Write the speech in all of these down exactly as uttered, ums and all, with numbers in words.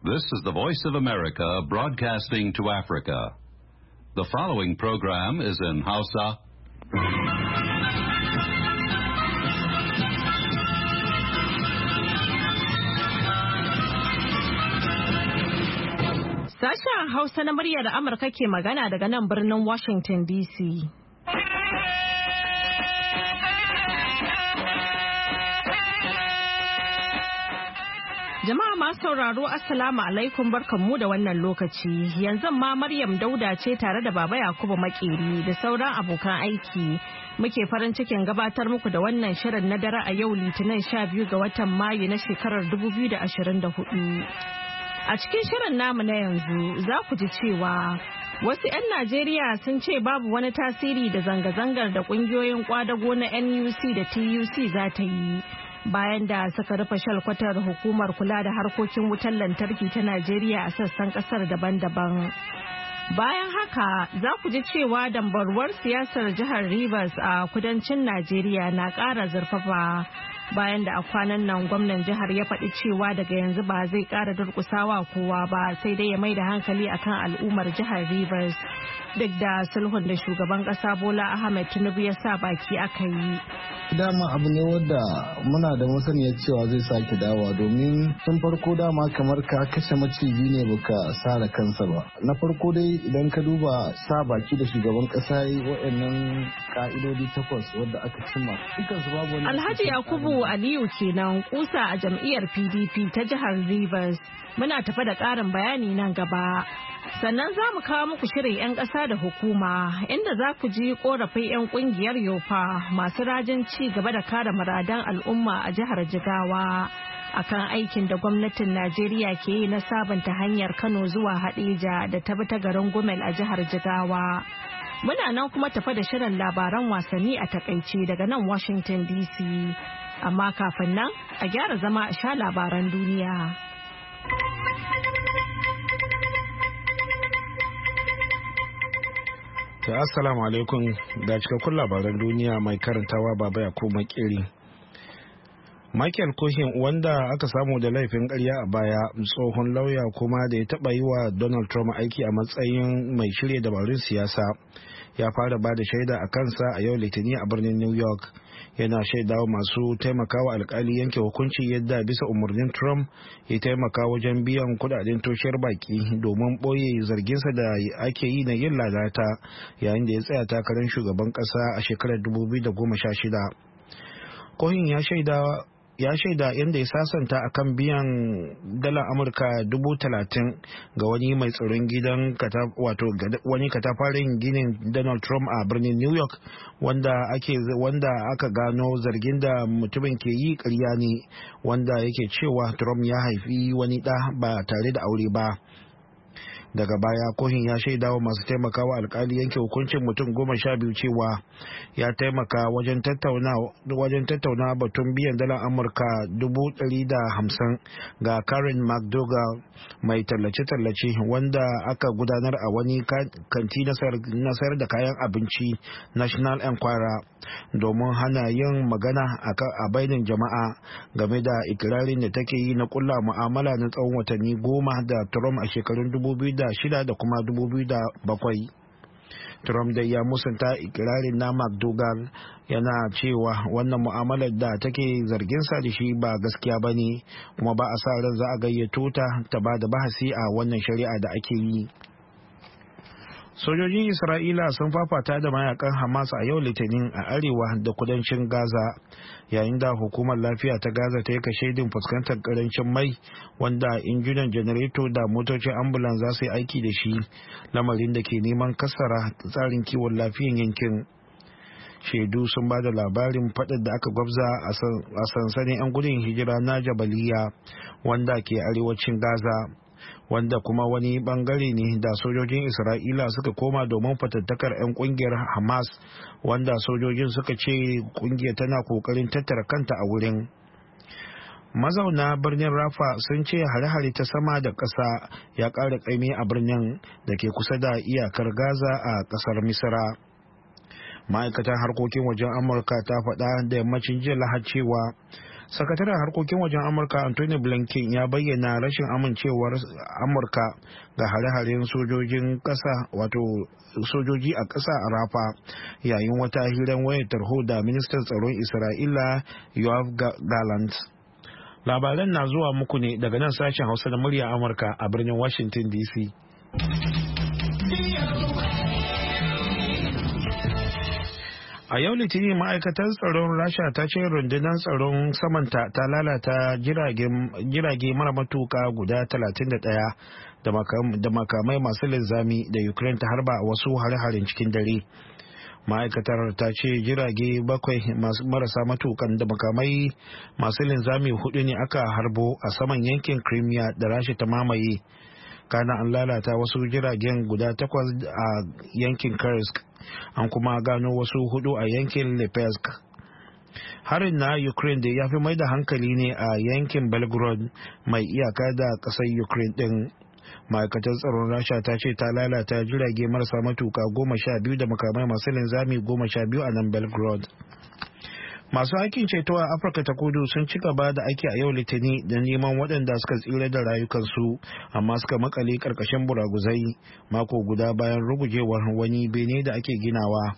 This is the Voice of America broadcasting to Africa. The following program is in Hausa. Sashen Hausa na muryar Amurka ke magana daga nan birnin Washington D C. Jama'a masu sauraro Assalamu alaikum barkanmu da wannan lokaci. Yanzu ma Maryam Dauda ce tare da Baba Yakubu Makeri da sauran abokan aiki. Muke farin cikin gabatar muku da wannan shirin na dare a yau Litinin sha biyu ga watan Mayu na shekarar dubu biyu da ashirin da hudu. A cikin shirin namu na yanzu za ku ji cewa wasu 'yan Najeriya sun ce babu wani tasiri da zanga-zangar da kungiyoyin kwadago na N U C da T U C za ta yi. Bayan da suka rufe shalkwatar hukumar kula da harkokin wutar lantarki ta Najeriya a sassan kasar daban-daban. Bayan haka za ku ji cewa dambarwar siyasar jihar Rivers a kudancin Najeriya na ƙara zurfafa bayan da a kwanan nan gwamnan jihar ya faɗi cewa daga yanzu ba zai ƙara durƙusawa kowa ba sai dai ya mai da hankali akan al'ummar jihar Rivers duk da sulhun da shugaban ƙasa Bola Ahmed Tinubu ya sa baki aka yi. Dama abu ne wadda muna da masaniyar cewa zai sake dawa domin tun farko dama kamar ka kashe maciji ne baka sare kansa ba. Na farko dai idan ka duba sa baki da shugaban kasa yi waɗannan ka'idodi takwas wadda aka cimma. Babu wani Alhaji Yakubu Aliyu kenan kusa a jam'iyyar P D P ta jihar Rivers. Muna tafa da ƙarin bayani nan gaba. Sannan za mu kawo muku shirin 'yan ƙasa da hukuma inda za ku ji ƙorafin 'yan ƙungiyar yofa masu rajin ci gaba da kare muradan al'umma a jihar Jigawa akan aikin da gwamnatin Najeriya ke yi na sabunta hanyar Kano zuwa Hadeja da ta bi ta garin Gumel a jihar Jigawa. Muna nan kuma tafa da shirin labaran wasanni a takaice daga nan Washington D C. Amma kafin nan a gyara zama a sha labaran duniya. Ta assalamu alaikum ga cikakkun labaran duniya mai karantawa Baba Yakubu Makeri. Michael Cohen wanda aka samu da laifin ƙarya a baya tsohon lauya kuma da ya taɓa yi wa Donald Trump aiki a matsayin mai shirya dabarun siyasa ya fara ba da shaida a kansa a yau Litinin a birnin New York. Yana shaidawa masu taimakawa alkali yanke hukunci yadda bisa umarnin Trump ya taimaka wajen biyan kudaden toshiyar baki domin boye zarginsa da ake yi na yin lalata yayin da ya tsaya takarar shugaban kasa a shekarar dubu biyu da goma sha shida. Cohen ya shaida ya shaida yadda ya sasanta akan biyan dalar amurka dubu talatin ga wani mai tsaron gidan wato wani katafaren ginin Donald Trump a birnin New York wanda ake wanda aka gano zargin da mutumin ke yi ƙarya ne, wanda yake cewa Trump ya haifi wani ɗa ba tare da aure ba. Daga baya Cohen ya shaidawa masu taimakawa alkali yanke hukuncin mutum goma sha biyu cewa ya taimaka wajen tattauna wajen tattauna batun biyan dalar amurka dubu ɗari da hamsin ga Karen McDougal mai tallace-tallace wanda aka gudanar a wani kanti na sayar da kayan abinci National Enquirer domin hana yin magana a bainin jama'a game da ikirarin da take yi na kulla mu'amala na tsawon watanni goma da Trump a shekarun dubu biyu da shida da kuma dubu biyu da bakwai. Trump dai ya musanta ikirarin na McDougal yana cewa wannan mu'amalar da take zarginsa da shi ba gaskiya ba ne kuma ba a sa ran za a gayyato ta ta ba da bahasi a wannan shari'a da ake yi. Sojojin Isra'ila sun fafata da mayakan Hamas a yau Litinin a arewa da kudancin Gaza yayin da hukumar lafiya ta Gaza ta yi kashedin fuskantar karancin mai wanda injunan janareto da motocin ambulan za su yi aiki da shi, lamarin da ke neman kasara tsarin kiwon lafiyan yankin. Shaidu sun ba da labarin faɗin da aka gwabza a sansanin 'yan gudun hijira na Jabaliya wanda ke arewacin Gaza, wanda kuma wani bangare ne da sojojin Isra'ila suka koma domin fatattakar 'yan kungiyar Hamas, wanda sojojin suka ce kungiyar tana kokarin tattara kanta a wurin. Mazauna birnin Rafa sun ce hare-hare ta sama da ƙasa ya ƙara ƙaimi a birnin da ke kusa da iyakar Gaza a ƙasar Misra. Ma'aikatan harkokin wajen Amurka ta faɗa da yammacin jiya Lahadi cewa sakataren harkokin wajen amurka Anthony Blinken ya bayyana rashin amincewar amurka ga hare-haren sojojin kasa wato sojoji a ƙasa a Rafa yayin wata hirar wayar tarho da ministan tsaron Isra'ila Yoav Gallant. Labaran na zuwa muku ne daga nan sashen Hausa da murya Amurka a birnin Washington D C. A yau Litinin ma'aikatar tsaron Rasha ta ce rundunar tsaron samanta ta lalata jirage mara matuka guda talatin da ɗaya da makamai masu linzami da Ukraine ta harba a wasu hare-haren cikin dare. Ma'aikatar ta ce jirage bakwai marasa matukan da makamai masu linzami hudu ne aka harbo a saman yankin Crimea da Rasha ta mamaye. Kana an lalata wasu jiragen guda takwas a yankin Kursk, an kuma gano wasu hudu a yankin Lepesk. Harin na Ukraine da ya fi mai da hankali ne a yankin Belgorod mai iyaka da ƙasar Ukraine din. Ma'aikatar tsaron Rasha ta ce ta lalata jirage marasa matuka goma sha biyu da makamai masu linzami goma sha biyu a nan Belgorod. Masu aikin ceto a Afirka ta Kudu sun ci gaba da aiki a yau Litinin da neman waɗanda suka tsira da rayukansu amma suka makale ƙarƙashin buraguzai mako guda bayan rugujewar wani bene da ake ginawa.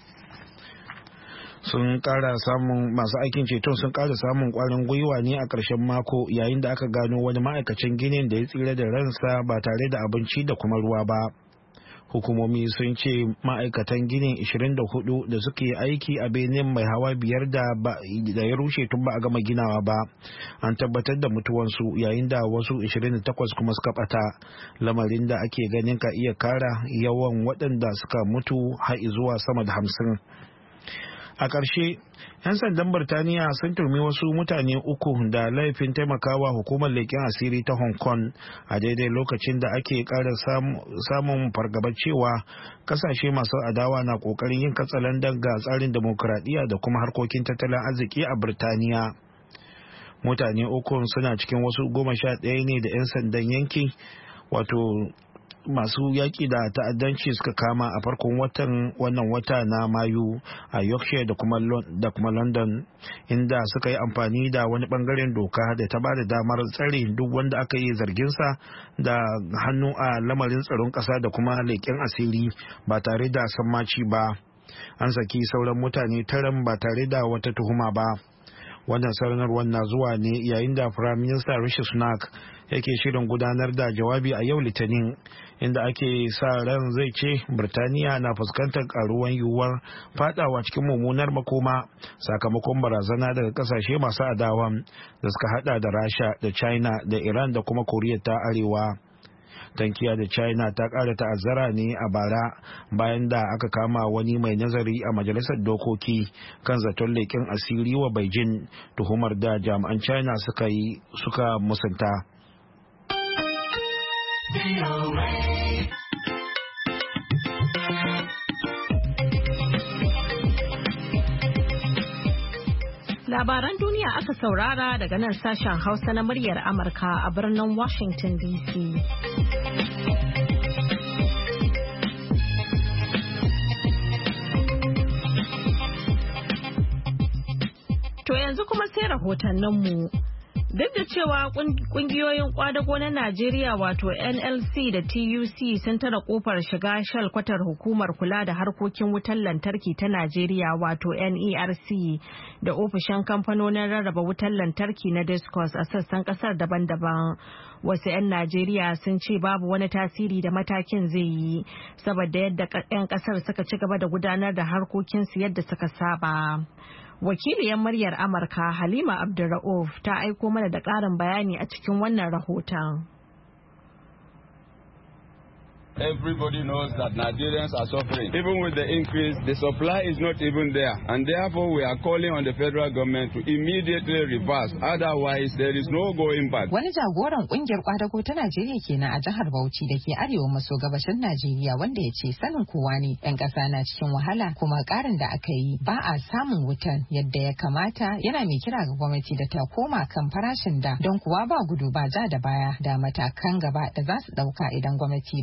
Sun ƙara samun masu aikin ceton sun ƙara samun ƙwarin gwiwa ne a ƙarshen mako yayin da aka gano wani ma'aikacin ginin da ya tsira da ransa ba tare da abinci da kuma ruwa ba. Hukumomi sun ce ma'aikatan ginin ishirin da hudu da suke aiki a benin mai hawa biyar da ya rushe tun ba a gama ginawa ba an tabbatar da mutuwansu yayin da wasu ishirin da takwas kuma suka bata, lamarin da ake ganin ka iya kara yawan waɗanda suka mutu har zuwa sama da hamsin. A ƙarshe, 'yan sandan Birtaniya sun turmi wasu mutane uku da laifin taimakawa hukumar leƙen asiri ta Hong Kong a daidai lokacin da ake ƙara samun fargabar cewa ƙasashe masu adawa na ƙoƙarin yin katsalandan ga tsarin demokuraɗiyya da kuma harkokin tattalin arziki a Birtaniya. Mutane uku suna cikin wasu goma sha ɗaya ne da 'yan sandan yanki wato masu yaƙi da ta'addanci suka kama a farkon watan wannan wata na Mayu a Yorkshire da kuma da kuma London, inda suka yi amfani da wani bangaren doka da ta bada damar tsare duk wanda aka yi zarginsa da hannu a lamarin tsaron ƙasa da kuma leƙen asiri ba tare da sammaci ba. An saki sauran mutane taran ba tare da wata tuhuma ba. Wannan sanarwar na zuwa ne yayin da Prime Minister Rishi Sunak yake shirin gudanar da jawabi a yau Litinin, inda ake sa ran zai ce Birtaniya na fuskantar karuwan yiwuwar fadawa cikin mummunar makoma sakamakon barazana daga kasashe masu adawa da suka hada da Rasha da China da Iran da kuma Koriya ta Arewa. Tankiya da China ta ƙara ta'azzara ne a bara bayan da aka kama wani mai nazari a majalisar dokoki kan zaton leƙen asiri wa Beijing, tuhumar da jami'an China suka yi suka musanta. Labaran duniya aka saurara daga nan sashen Hausa na muryar Amurka a birnin Washington D C. To yanzu kuma sai rahotanninmu. Duk da cewa kungiyoyin kwadago na Najeriya wato N L C da T U C sun tara kofar shiga shalkwatar hukumar kula da harkokin wutar lantarki ta Najeriya wato N E R C da ofishin kamfanonin rarraba wutar lantarki na Discos a sassan kasar daban-daban. Wasu 'yan Najeriya sun ce babu wani tasiri da matakin zai yi saboda yadda 'yan kasar suka ci gaba da gudanar da harkokinsu yadda suka saba. Wakiliyar muryar Amurka Halima Abdulra'uf ta aiko mana da ƙarin bayani a cikin wannan rahoton. Everybody knows that Nigerians are suffering. Even with the increase, the supply is not even there. And therefore, we are calling on the federal government to immediately reverse. Otherwise, there is no going back. Wani jagoran kungiyar kwadago ta Najeriya kenan a jihar Bauchi da ke arewa maso gabashin Najeriya wanda ya ce sanin kowa ne 'yan ƙasa na cikin wahala kuma ƙarin da aka yi ba a samun wutan yadda ya kamata, yana mai kira ga gwamnati da ta koma kan farashin da don kuwa ba gudu ba ja da baya da matakan gaba da za su ɗauka idan gwamnati ba ta yi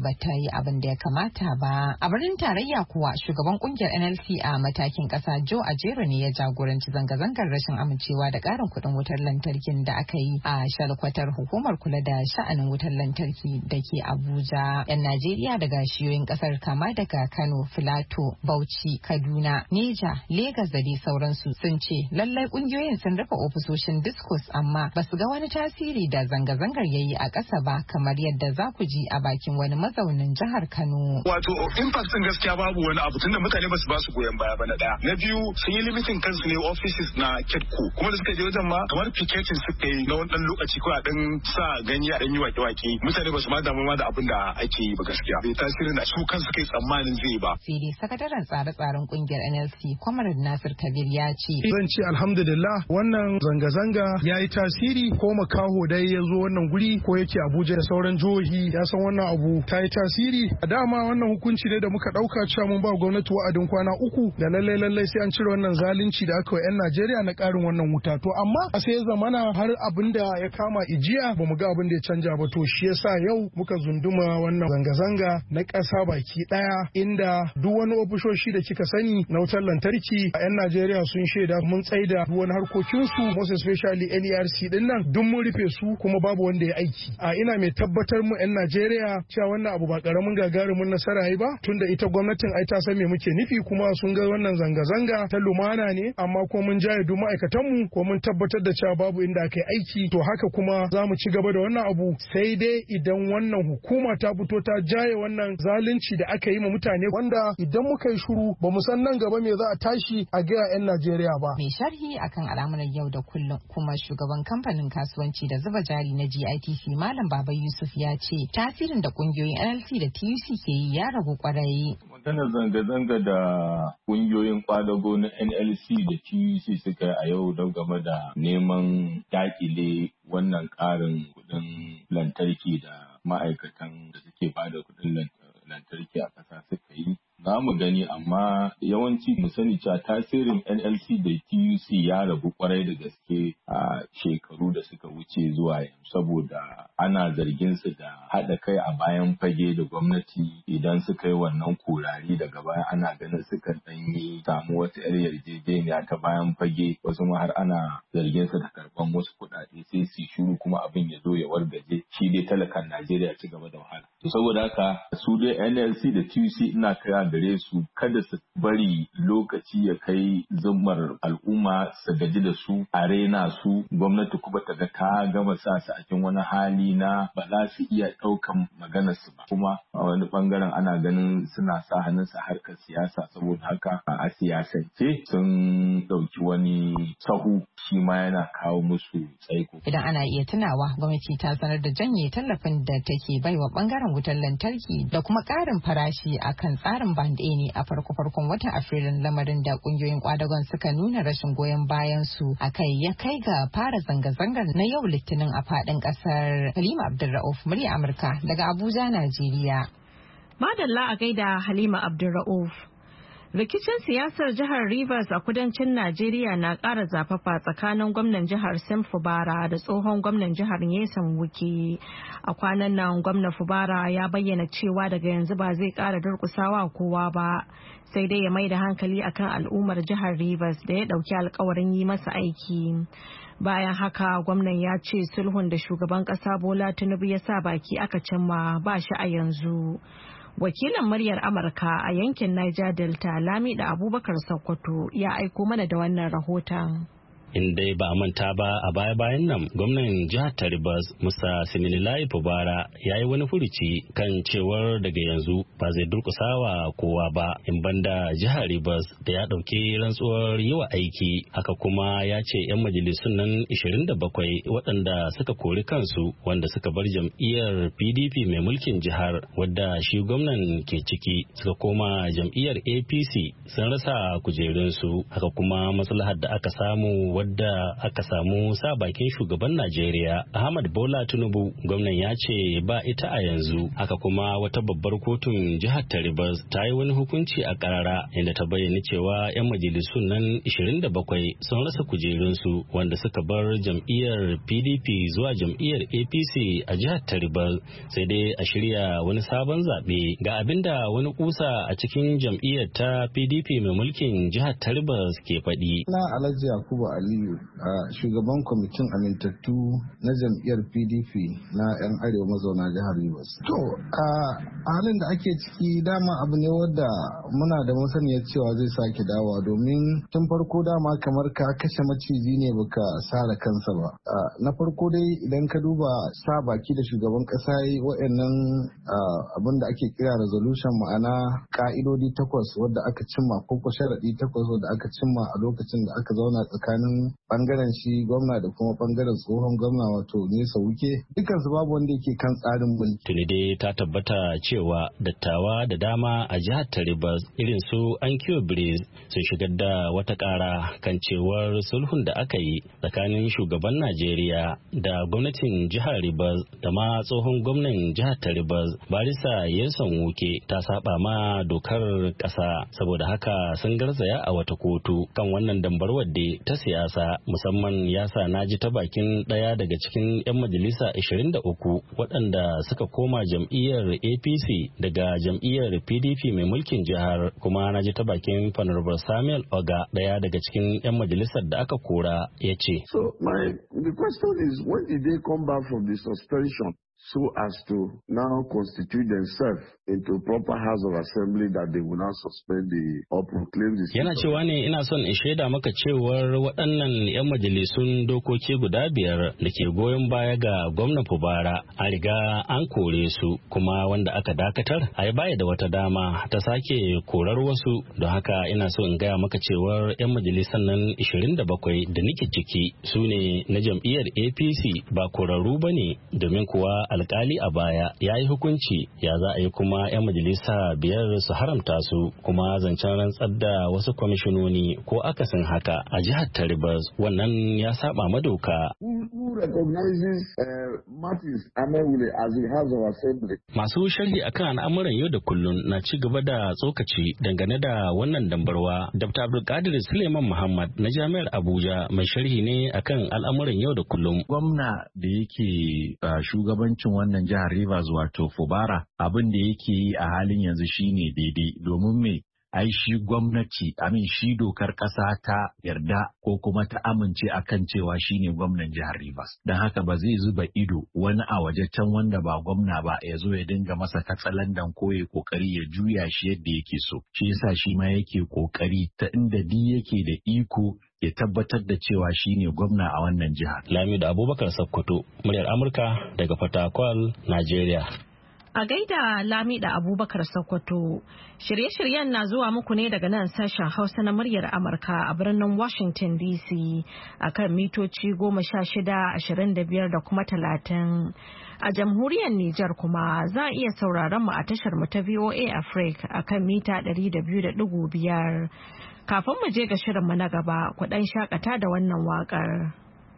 yi abin da ya kamata ba. A birnin tarayya kuwa shugaban kungiyar N L C a matakin kasa Joe Ajero ne ya jagoranci zanga-zangar rashin amincewa da karin kuɗin wutar lantarkin da aka yi a shalkwatar hukumar kula da sha'anin wutar lantarki da ke Abuja. 'Yan Najeriya daga shiyoyin kasar kama daga Kano, Filato, Bauchi, Kaduna, Neja, Legas da dai sauransu sun ce lallai kungiyoyin sun rufe ofisoshin discos amma ba su ga wani tasiri da zanga-zangar yayi a ƙasa ba kamar yadda za ku ji a bakin wani mazaunin jihar Kano. Wato impact din gaskiya babu wani abu tunda mutane ba su ba su goyon baya ba na daya. Na biyu sun yi limiting kansu ne offices na Ketco kuma da suka je wajen ma kamar picketing suka yi na wani dan lokaci ko a dan sa ganye a dan yi wake-wake. Mutane ba su ma damu ma da abin da ake yi ba gaskiya. Bai tasirin da su kansu kai tsammanin zai ba. Sai dai sakataren tsare-tsaren kungiyar N L C Comrade Nasir Kabir ya ce. Zan ce alhamdulillah wannan zanga-zanga ya yi tasiri ko makaho dai ya zo wannan guri ko yake Abuja da sauran jihohi ya san wannan abu ta yi tasiri. A dama wannan hukunci ne da muka dauka cewa mun ba gwamnati wa'adin kwana uku da lallai lallai sai an cire wannan zalunci da aka yi 'yan Najeriya na karin wannan wuta. To amma a sai zamana har abin da ya kama ijiya ba mu ga abin da ya canja ba to shi yasa yau muka zunduma wannan zanga-zanga na ƙasa baki ɗaya inda duk wani ofishoshi da kika sani na wutar lantarki a 'yan Najeriya sun shaida mun tsaida duk wani harkokinsu most especially N E R C din nan duk mun rufe su kuma babu wanda ya aiki. A ina mai tabbatar mu 'yan Najeriya cewa wannan abu ba karamin gagarumin nasara yi ba tunda ita gwamnatin ai ta san me muke nufi kuma sun ga wannan zanga-zanga ta lumana ne amma ko mun jaye duk ma'aikatanmu ko mun tabbatar da cewa babu inda aka yi aiki to haka kuma za mu ci gaba da wannan abu sai dai idan wannan hukuma ta fito ta jaye wannan zalunci da aka yi ma mutane wanda idan muka yi shiru ba mu san nan gaba me za a tashi a ga 'yan Najeriya ba. Mai sharhi akan al'amuran yau da kullum kuma shugaban kamfanin kasuwanci da zuba jari na G I T C Malam Baba Yusuf ya ce tasirin da kungiyoyin N L C da T U C ke yi ya ragu kwarai. Maganar zanga-zanga da kungiyoyin kwadago na N L C da T U C suka yi a yau don game da neman dakile wannan ƙarin kuɗin lantarki da ma'aikatan da suke bada kuɗin lantarki a ƙasa suka yi. Za mu gani amma yawanci mu sani cewa tasirin N L C da T U C ya rabu kwarai da gaske a shekaru da suka wuce zuwa yanzu saboda ana zargin su da haɗa kai a bayan fage da gwamnati idan suka yi wannan kurari daga baya ana ganin suka ɗan yi samu wata yar yarjejeniya ta bayan fage wasu ma har ana zargin su da karɓan wasu kuɗaɗe sai su shiru kuma abin ya zo ya wargaje shi dai talakan Najeriya ci gaba da wahala. Saboda haka su dai N L C da T U C ina kira gare su kada su bari lokaci ya kai zummar al'umma su gaji da su a rena su gwamnati kuma ta ga ta gama sa su a cikin wani hali na ba za su iya ɗaukan maganar su ba kuma a wani bangaren ana ganin suna sa hannun su harkar siyasa saboda haka a siyasance sun ɗauki wani sahu shi ma yana kawo musu tsaiko. Idan ana iya tunawa gwamnati ta sanar da janye tallafin da take baiwa bangaren wutar lantarki da kuma ƙarin farashi akan tsarin band A ne a farko-farkon watan Afrilun lamarin da kungiyoyin kwadagon suka nuna rashin goyon bayan su akai ya kai ga fara zanga-zangar na yau Litinin a fadin kasar. Halima Abdulra'uf, murya Amurka daga Abuja, Najeriya. Madalla a gaida Halima Abdulra'uf. Rikicin siyasar jihar Rivers a kudancin Najeriya na ƙara zafafa tsakanin gwamnan jihar Sim Fubara da tsohon gwamnan jihar Nyesom Wike. A kwanan nan gwamnan Fubara ya bayyana cewa daga yanzu ba zai ƙara durƙusawa kowa ba, sai dai ya mai da hankali akan al'ummar jihar Rivers da ya ɗauki alkawarin yi masa aiki. Bayan haka gwamnan ya ce sulhun da shugaban ƙasa Bola Tinubu ya sa baki aka cimma ba shi a yanzu. Wakilin muryar Amurka a yankin Niger Delta Lamida Abubakar Sokoto ya aiko mana da wannan rahoton. In dai ba a manta ba a baya-bayan nan gwamnan jihar Rivers Musa Siminalayi Fubara ya yi wani furuci kan cewar daga yanzu ba zai durkusawa kowa ba in banda jihar Rivers da ya ɗauki rantsuwar yi wa aiki. Haka kuma ya ce 'yan majalisun nan ishirin da bakwai waɗanda suka kori kansu wanda suka bar jam'iyyar P D P mai mulkin jihar wadda shi gwamnan ke ciki suka koma jam'iyyar A P C sun rasa kujerunsu. Haka kuma maslahar da aka samu wadda aka samu sa bakin shugaban Najeriya Ahmad Bola Tinubu, gwamnan ya ce ba ita a yanzu. Haka kuma wata babbar kotun jihar ta Rivers ta yi wani hukunci a karara inda ta bayyana cewa 'yan majalisun nan ishirin da bakwai sun rasa kujerunsu wanda suka bar jam'iyyar P D P zuwa jam'iyyar A P C a jihar ta Rivers, sai dai a shirya wani sabon zaɓe. Ga abinda wani kusa a cikin jam'iyyar ta P D P mai mulkin jihar ta Rivers ke faɗi. Na Alhaji Yakubu Aliyu, a shugaban kwamitin amintattu na jam'iyyar P D P na 'yan arewa mazauna jihar Rivers. To, a halin da ake ciki dama abu ne wadda muna da masaniyar cewa zai sake dawa, domin tun farko dama kamar ka kashe maciji ne baka sare kansa ba. Na farko dai idan ka duba sa baki da shugaban kasa yi wa'annan abin da ake kira resolution, ma'ana ka'idodi takwas wadda aka cimma ko ko sharaɗi takwas wadda aka cimma a lokacin da aka zauna tsakanin bangaren shi gwamna da kuma bangaren tsohon gwamna wato Nesa Wuke, dukansu babu wanda yake kan tsarin mulki. Tuni dai ta tabbata cewa dattawa da dama a jihar ta Rivers irin su Ankyo Breeze sun shigar da wata kara kan cewar sulhun da aka yi tsakanin shugaban Najeriya da gwamnatin jihar Rivers da ma tsohon gwamnan jihar ta Rivers Barista Nyesom Wuke ta saba ma dokar kasa, saboda haka sun garzaya a wata kotu kan wannan dambarwar da ta siyasa. Musamman ya sa na ji ta bakin daya daga cikin 'yan majalisa ashirin da uku waɗanda suka koma jam'iyyar A P C daga jam'iyyar P D P mai mulkin jihar, kuma na ji ta bakin Honorable Samuel Oga, daya daga cikin 'yan majalisar da aka kora, ya ce. So my the question is, when did they come back from the suspension so as to now constitute themselves into proper House of Assembly that they will now suspend the or proclaim the... Yana cewa ne ina son in shaida maka cewar waɗannan 'yan majalisun dokoki guda biyar da ke goyon baya ga gwamnan Fubara a riga an kore su, kuma wanda aka dakatar a yi baya da wata dama ta sake korar wasu. Don haka ina so in gaya maka cewar 'yan majalisan nan ishirin da bakwai da nike ciki su ne na jam'iyyar A P C, ba korarru ba ne, domin kuwa alkali a baya ya yi hukunci ya za a yi kuma 'yan majalisa biyar su haramta su, kuma zancen rantsar da wasu kwamishinoni ko akasin haka a jihar ta Rivers wannan ya saba madoka. Masu sharhi akan al'amuran yau da kullun na ci gaba da tsokaci dangane da wannan dambarwa. Doctor Abdulkadir Suleiman Muhammad na Jami'ar Abuja mai sharhi ne akan al'amuran yau da kullum. Gwamna da yake uh, shugabancin wannan jihar Rivers wato Fubara, abin da yake yi a halin yanzu shine daidai, domin me ai shi gwamnati amin shi dokar ƙasa ta yarda ko kuma ta amince akan cewa shine gwamnan jihar Rivers. Don haka ba zai zuba ido wani a waje can wanda ba gwamna ba ya zo ya dinga masa katsalandan ko ya kokari ya juya shi yadda yake so. Shi yasa shi ma yake kokari ta inda di yake da iko ya tabbatar da cewa shine gwamna a wannan jihar. Lamido Abubakar Sokoto, muryar Amurka daga Fatakwal, Najeriya. A gaida Lamida Abubakar Sokoto, shirye-shiryen na zuwa muku ne daga nan sashen Hausa na muryar Amurka a birnin Washington D C a kan mitoci goma sha shida, ashirin da biyar da kuma talatin. A jamhuriyar Nijar kuma za a iya sauraron mu a tashar mu ta V O A Africa a kan mita ɗari da biyu da ɗigo biyar. Kafin mu je ga shirinmu na gaba, ku ɗan shakata da wannan waƙar.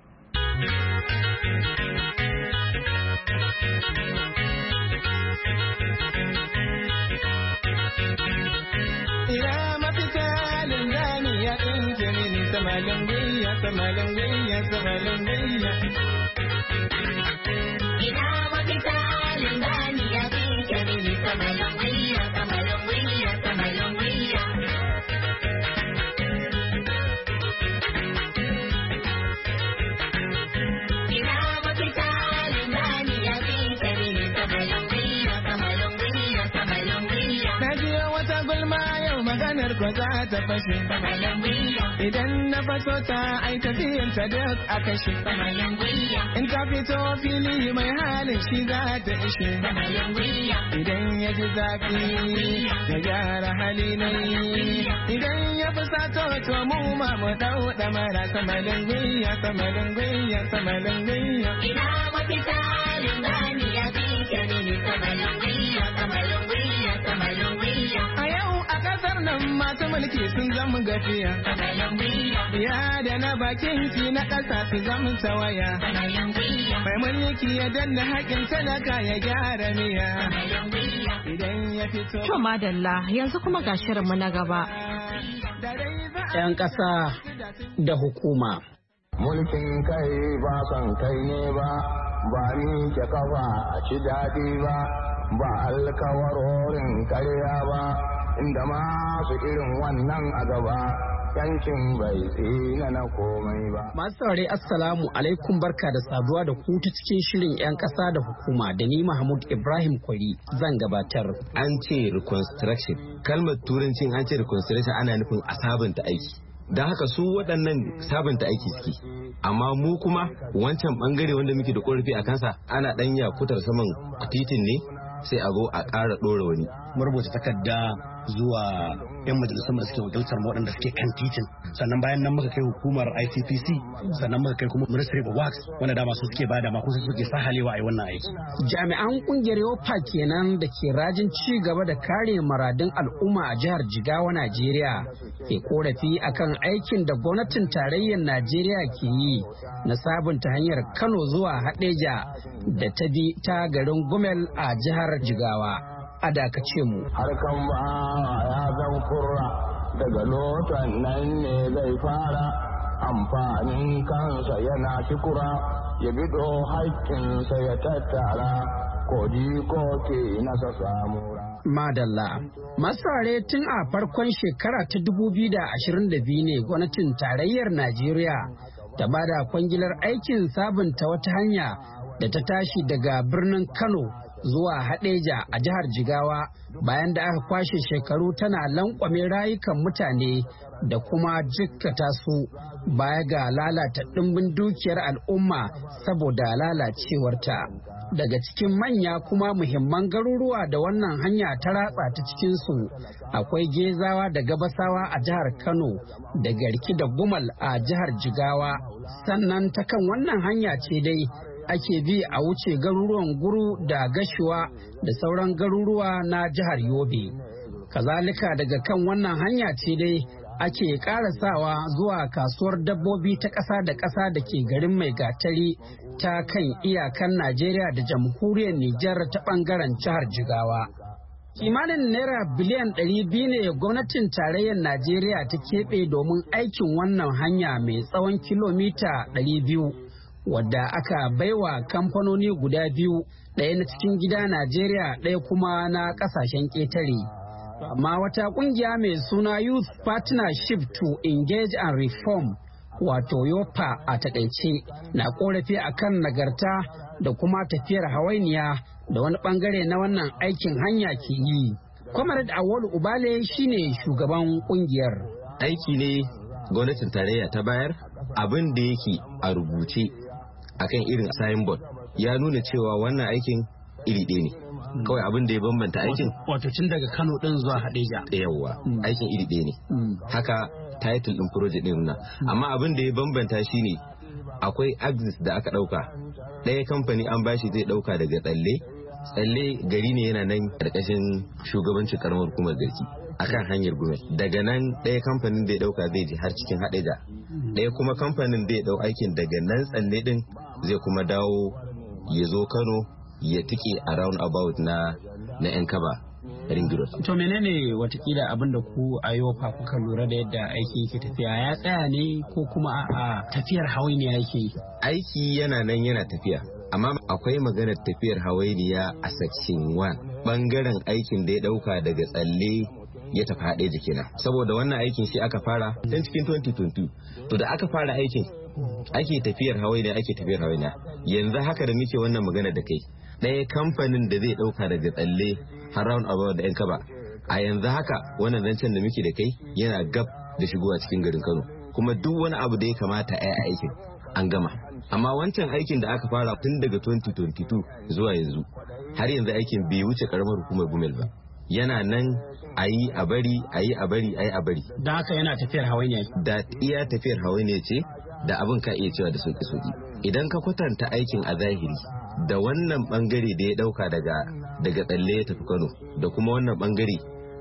Ina mafita linzami ya ɗinke mini samalin gwiya, samalin gwiya, samalin gwiya. Ina mafita linzami ya ɗinke mini samalin gwiya, samalin gwiya, samalin gwiya. Ina mafita linzami ya ɗinke mini samalin gwiya, samalin gwiya, samalin gwiya. Na ji wata gulma yau maganar ko za ta fashe. Idan na faso ta ai tafiyar ta duk a kashe. In ta fito fili mai halin shi za ta ishe. Idan ya ji zafi ya gyara hali nai. Idan ya fi sato to mu ma mu dau damara samalin gwiya, samalin gwiya, samalin gwiya. Ina mafita linzami ya fi kyani samalin gwiya, samalin gwiya, samalin gwiya. A yau a kasar nan ma masu mulki sun zama gafiya. Ya da na bakin ki na ƙasa su zama tawaya. Mai mulki ya danna haƙin talaka ya gyara miya. Idan ya fito. To madalla yanzu kuma ga shirinmu na gaba. 'Yan ƙasa da hukuma. Mulkin kai ba son kai ne ba, ba ni ke kafa a ci daɗi ba, ba alkawarorin karya ba, inda masu irin wannan a gaba, yankin bai tsina na komai ba. Masu saurare Assalamu alaikum, barka da saduwa da ku ta cikin shirin 'yan ƙasa da hukuma da ni Mahmud Ibrahim Kwari zan gabatar. An ce reconstruction, kalmar turancin an ce reconstruction ana nufin a sabunta aiki. Don haka su waɗannan sabunta aiki suke, amma mu kuma wancan ɓangare wanda muke da ƙorafi a kansa ana ɗan yakutar saman titin ne sai a zo a ƙara ɗora wani. Mu rubuta takarda zuwa 'yan majalisar da suke wakiltar waɗanda suke kan titin, sannan bayan nan muka kai hukumar I C P C, sannan muka kai kuma Ministry of Works wanda dama su suke bada ma kusa suke sahalewa a yi wannan aiki. Jami'an kungiyar Yopa kenan da ke rajin ci gaba da kare maradun al'umma a jihar Jigawa, Najeriya, ke korafi akan aikin da gwamnatin tarayyar Najeriya ke yi na sabunta hanyar Kano zuwa Hadeja da ta bi ta garin Gumel a jihar Jigawa. A dakace mu. Harkan ba ya zan kurra daga lotan nan ne zai fara amfanin kansa yana kikura ya bido haƙƙinsa ya tattara koji ko ke nasa samura. Madalla. Masare tun a farkon shekara ta dubu biyu da ashirin da biyu ne gwamnatin tarayyar Najeriya ta bada kwangilar aikin sabunta wata hanya da ta tashi daga birnin Kano zuwa Hadeja a jihar Jigawa bayan da aka kwashe shekaru tana lankwame rayukan mutane da kuma jikkata su baya ga lalata ɗimbin dukiyar al'umma saboda lalacewarta. Daga cikin manya kuma muhimman garuruwa da wannan hanya ta ratsa ta cikinsu akwai Gezawa da Gabasawa a jihar Kano da Garki da Gumal a jihar Jigawa. Sannan ta kan wannan hanya ce dai ake bi a wuce garuruwan Guru da Gashuwa da sauran garuruwa na jihar Yobe. Kazalika daga kan wannan hanya ce dai ake karasawa zuwa kasuwar dabbobi ta ƙasa da ƙasa da ke garin Mai Gatari ta kan iyakan Najeriya da jamhuriyar Nijar ta ɓangaren jihar Jigawa. Kimanin naira biliyan ɗari biyu ne gwamnatin tarayyar Najeriya ta keɓe domin aikin wannan hanya mai tsawon kilomita ɗari biyu. Wadda aka baiwa kamfanoni guda biyu, ɗaya na cikin gida Najeriya, ɗaya kuma na ƙasashen ƙetare. Amma wata ƙungiya mai suna Youth Partnership to Engage and Reform, wato Yopa a taƙaice, na ƙorafi akan nagarta da kuma tafiyar hawainiya da wani ɓangare na wannan aikin hanya ke yi. Comrade Awolu Ubale shine shugaban ƙungiyar. Aiki ne gwamnatin tarayya ta bayar, abin da yake a rubuce akan irin signboard ya nuna cewa wannan aikin iri ɗaya ne. Kawai abin da ya bambanta aikin wato tun daga Kano din zuwa Hadeja. Yawwa, aikin iri ɗaya ne. Haka title din project din na. Amma abin da ya bambanta shine akwai axis da aka ɗauka. Ɗaya kamfani an bashi zai ɗauka daga Tsalle. Tsalle gari ne yana nan ƙarƙashin shugabancin karamar hukumar Garki akan hanyar Gumel. Daga nan ɗaya kamfanin da ya ɗauka zai je har cikin Hadeja. Ɗaya kuma kamfanin da ya ɗau aikin daga nan Tsalle din zai kuma dawo ya zo Kano ya tike a roundabout na na yan kaba ring road. To menene watakila abin da ku a Yopa kuka lura da yadda aiki yake tafiya, ya tsaya ne ko kuma a tafiyar hawainiya yake? Aiki yana nan yana tafiya, amma akwai maganar tafiyar hawainiya a section one, bangaren aikin da ya dauka daga Tsalle ya tafi Hadeja kenan. Saboda wannan aikin shi aka fara tun cikin twenty twenty. To da aka fara aikin ake tafiyar hawainiya ake tafiyar hawainiya. Yanzu haka da muke wannan magana da kai, ɗaya kamfanin da zai ɗauka daga Tsalle har round about da yan kaba, a yanzu haka wannan zancen da muke da kai yana gab da shigowa cikin garin Kano, kuma duk wani abu da ya kamata a yi aikin an gama. Amma wancan aikin da aka fara tun daga twenty twenty-two zuwa yanzu, har yanzu aikin bai wuce karamar hukumar Gumel ba. Yana nan a yi a bari a yi a bari a yi a bari. Da haka yana tafiyar hawainiya. Da iya tafiyar hawainiya ce da abin ka iya cewa da sauki sauki. Idan ka kwatanta aikin a zahiri da wannan bangare da ya dauka daga daga Tsalle ya tafi Kano da kuma wannan bangare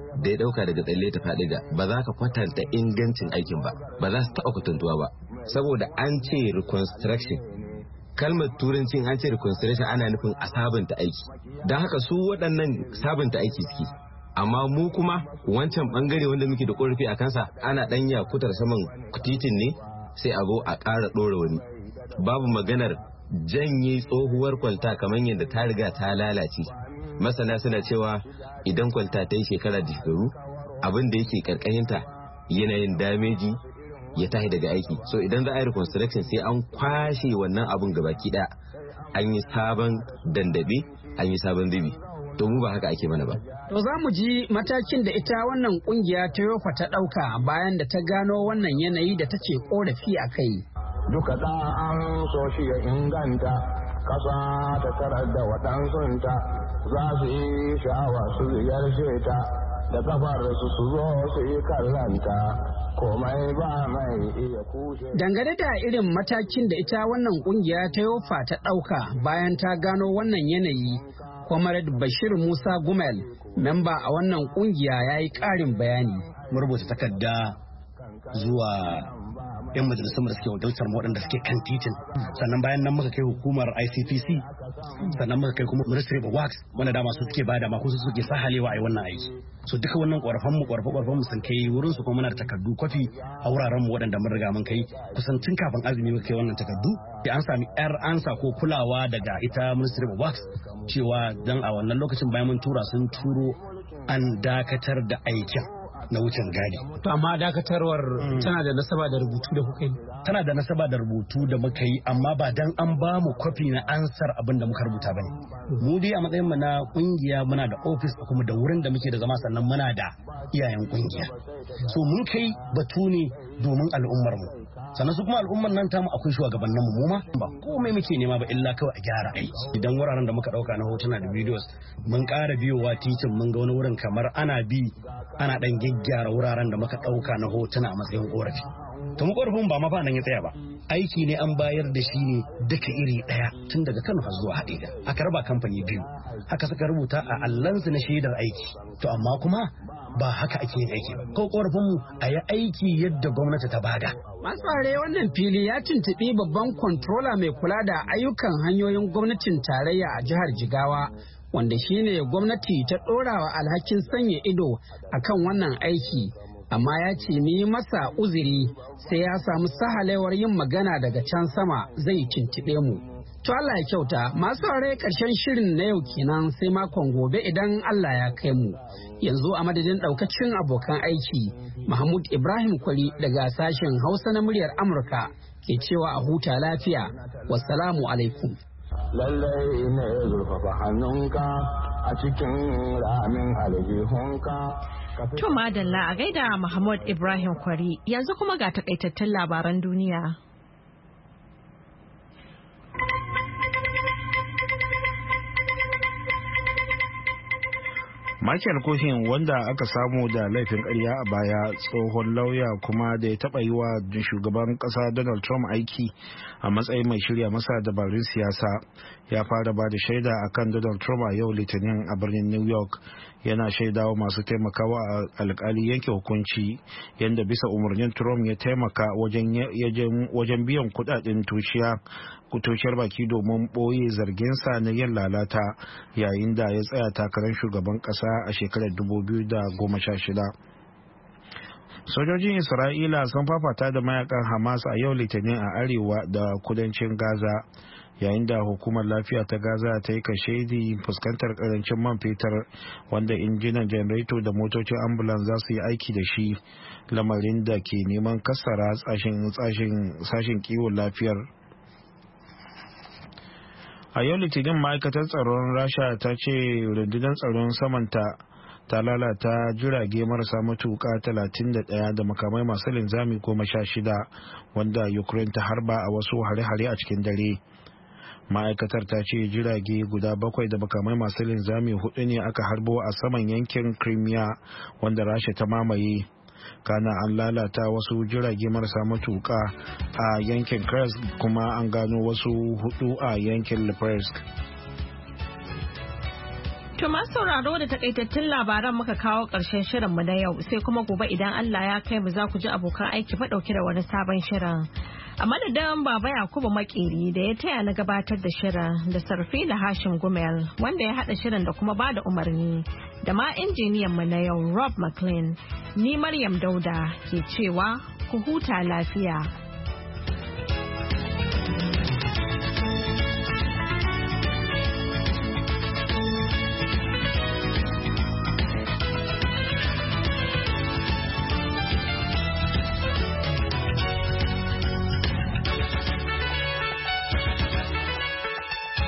da ya ɗauka daga tsalle ta faɗi ga ba za ka kwatanta ingancin aikin ba ba za su taɓa kwatantuwa ba saboda an ce reconstruction kalmar turancin an ce reconstruction ana nufin a sabunta aiki don haka su waɗannan sabunta aiki suke amma mu kuma wancan bangare wanda muke da ƙorafi a kansa ana ɗanya kutar saman titin ne sai a zo a ƙara ɗora wani babu maganar janye tsohuwar kwalta kamar yadda ta riga ta lalace masana suna cewa idan kwalta ta yi shekara da shekaru abin da yake karkashinta yanayin dameji ya tashi daga aiki so idan za a yi reconstruction sai an kwashe wannan abun gabaki ɗaya an yi sabon dandabe an yi sabon zubi to mu ba haka ake mana ba. To za mu ji matakin da ita wannan kungiya ta yofa ta ɗauka bayan da ta gano wannan yanayi da ta ce korafi a kai. Duka da an so shi ya inganta kasa ta tarar da waɗansunta za su yi sha'awa su ziyarce ta da kafar su su zo su yi kallanta komai ba mai iya kushe. Dangane da irin matakin da ita wannan kungiya ta yofa ta ɗauka bayan ta gano wannan yanayi, Comrade Bashir Musa Gumel, memba a wannan kungiya ya yi ƙarin bayani. Mun rubuta takarda zuwa 'yan majalisar da suke wakiltar waɗanda suke kan titin, sannan bayan nan muka kai hukumar I C P C, sannan muka kai kuma Ministry of Works wanda dama su suke bada ma ko su suke sahalewa a yi wannan aiki. So duka wannan ƙorafan mu ƙorafe ƙorafen mu sun kai wurin su kuma muna da takardu kwafi a wuraren mu waɗanda mun riga mun kai kusan tun kafin azumi muka kai wannan takardu. Sai an sami yar ansa ko kulawa daga ita Ministry of Works cewa dan a wannan lokacin bayan mun tura sun turo an dakatar da aikin na wucin gadi. To amma dakatarwar tana da nasaba da rubutu da kuka yi? Tana da nasaba da rubutu da muka yi amma ba dan an ba mu kwafi na ansar abin da muka rubuta bane. Mu dai a matsayin mu na kungiya muna da office kuma da wurin da muke da zama sannan muna da iyayen kungiya. So mun kai batu ne domin al'ummar mu. Sannan su kuma al'ummar nan tamu akwai shugabannin mu ma ba komai muke nema ba illa kawai a gyara aiki. Idan wuraren da muka dauka na hotuna da videos mun ƙara biyowa titin mun ga wani wurin kamar ana bi ana dan gyaggyara wuraren da muka dauka na hotuna a matsayin korafi. To mu korafin ba ma fa nan ya tsaya ba. Aiki ne an bayar da shi ne duka iri daya tun daga Kano har zuwa Hadeja. Aka raba kamfani biyu. Haka suka rubuta a allansu na shaidar aiki. To amma kuma ba haka ake yin aiki ba. Ko korafin mu a yi aiki yadda gwamnati ta bada. Masu fare wannan fili ya tuntuɓi babban controller mai kula da ayyukan hanyoyin gwamnatin tarayya a jihar Jigawa, wanda shine gwamnati ta ɗorawa alhakin sanya ido akan wannan aiki, amma ya ce ni masa uzuri sai ya samu sahalewar yin magana daga can sama zai tuntuɓe mu. To Allah ya kyauta, masu saurare karshen shirin na yau kenan sai makon gobe idan Allah ya kai mu. Yanzu a madadin daukacin abokan aiki, Mahmud Ibrahim Kwari daga sashen Hausa na muryar Amurka ke cewa a huta lafiya. Wassalamu alaikum. Lallai ne zurfafa hannunka a cikin ramin aljihunka. To madalla a gaida Mahmud Ibrahim Kwari, yanzu kuma ga takaitattun labaran duniya. Michael Cohen, wanda aka samu da laifin ƙarya a baya, tsohon lauya kuma da ya taɓa yi wa shugaban ƙasa Donald Trump aiki a matsayin mai shirya masa dabarun siyasa, ya fara ba da shaida a kan Donald Trump a yau Litinin a birnin New York. Yana shaidawa masu taimakawa a alkali yanke hukunci yadda bisa umarnin Trump ya taimaka wajen biyan kudaden tushiya kutoshiyar baki domin ɓoye zarginsa na yin lalata yayin da ya tsaya takarar shugaban ƙasa a shekarar dubu biyu da goma sha shida. Sojojin Isra'ila sun fafata da mayakan Hamas a yau Litinin a arewa da kudancin Gaza, yayin da hukumar lafiya ta Gaza ta yi kashedi fuskantar karancin man fetur wanda injinan janareto da motocin ambulans za su yi aiki da shi, lamarin da ke neman kassara sashen kiwon lafiyar. A yau Litinin ma'aikatar tsaron Rasha ta ce rundunar tsaron samanta ta lalata jirage marasa matuƙa talatin da ɗaya da makamai masu linzami goma sha shida wanda Ukraine ta harba a wasu hare-hare a cikin dare. Ma'aikatar ta ce jirage guda bakwai da makamai masu linzami hudu ne aka harbo a saman yankin Crimea wanda Rasha ta mamaye. Kana an lalata wasu jirage marasa matuƙa a yankin Kursk kuma an gano wasu hudu a yankin Lepersk. To masu sauraro da takaitattun labaran muka kawo ƙarshen shirinmu na yau sai kuma gobe idan Allah ya kai mu za ku ji abokan aiki faɗauki da wani sabon shirin. A madadin Baba Yakubu Makeri da ya taya na gabatar da shirin da Sarfila Hashim Gumel wanda ya haɗa shirin da kuma bada umarni da ma injiniyan mu na yau Rob McLean ni Maryam Dauda ke cewa ku huta lafiya.